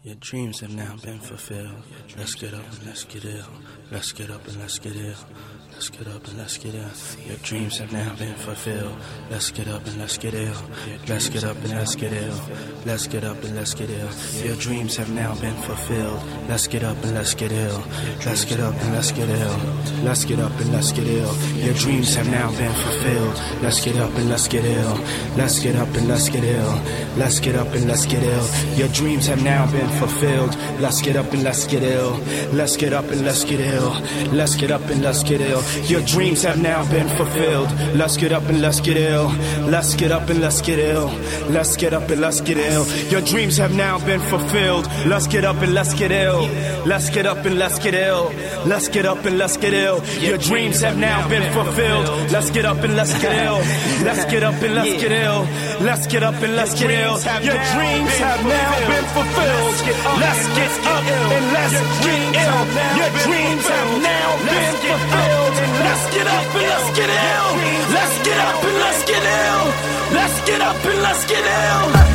Your dreams have now been fulfilled. Let's get up and let's get ill. Let's get up and let's get ill. Let's get up and let's get ill. Your dreams have now been fulfilled. Let's get up and let's get ill. Let's get up and let's get ill. Let's get up and let's get ill. Your dreams have now been fulfilled. Let's get up and let's get ill. Let's get up and let's get ill. Let's get up and let's get ill. Your dreams have now been fulfilled. Let's get up and let's get ill. Let's get up and let's get ill. Let's get up and let's get ill. Your dreams have now been fulfilled. Let's get up and let's get ill. Let's get up and let's get ill. Let's get up and let's get ill. Your dreams have now been fulfilled. Let's get up and let's get ill. Let's get up and let's get ill. Let's get up and let's get ill. Your dreams have now been fulfilled. Let's get up and let's get ill. Let's get up and let's get ill. Let's get up and let's get ill. Your dreams have now been fulfilled. Let's get up and let's get ill. Let's get up and let's get ill. Let's get up and let's get ill. Your dreams have now been fulfilled. Let's get up and let's get ill. Your dreams have now been fulfilled. Let's get up and let's get ill. Let's get up and let's get ill. Let's get up and let's get ill.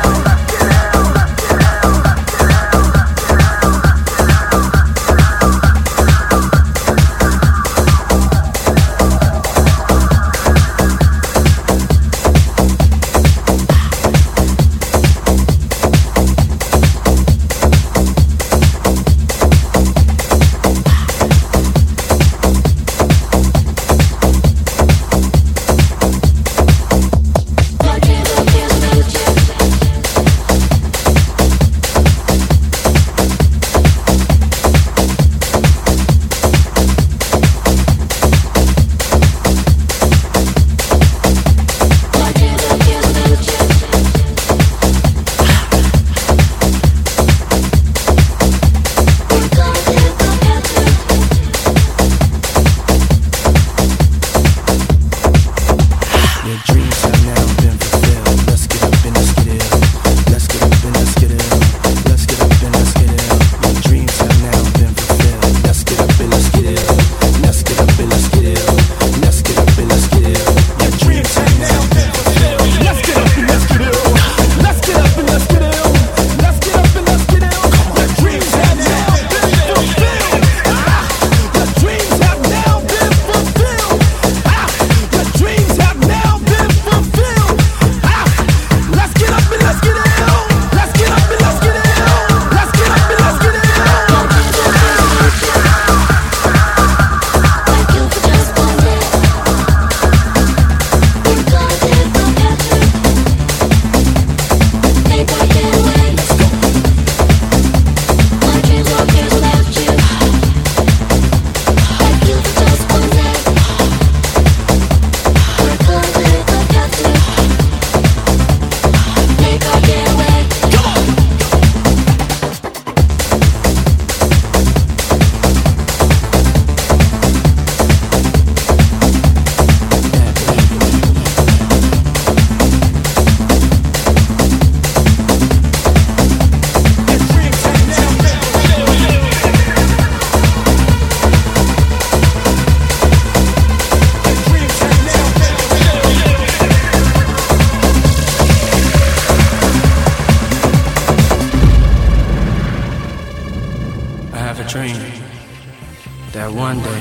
That one day,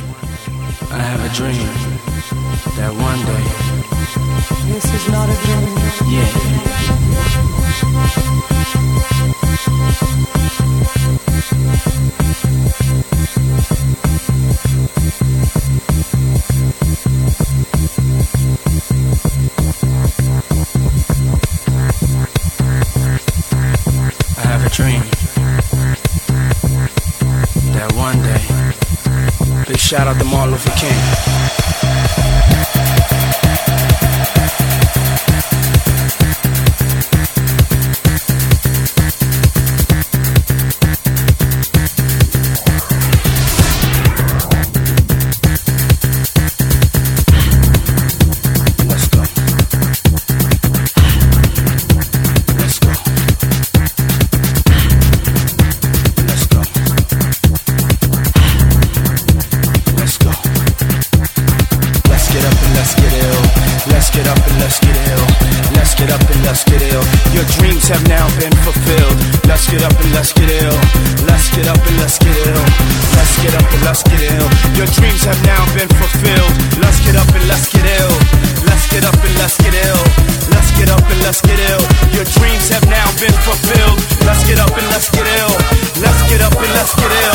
I have a dream. That one day, this is not a dream. I have a dream. That one day. Big shout out to Martin Luther King. Let's go. been fulfilled. Let's get up and let's get ill. Let's get up and let's get ill.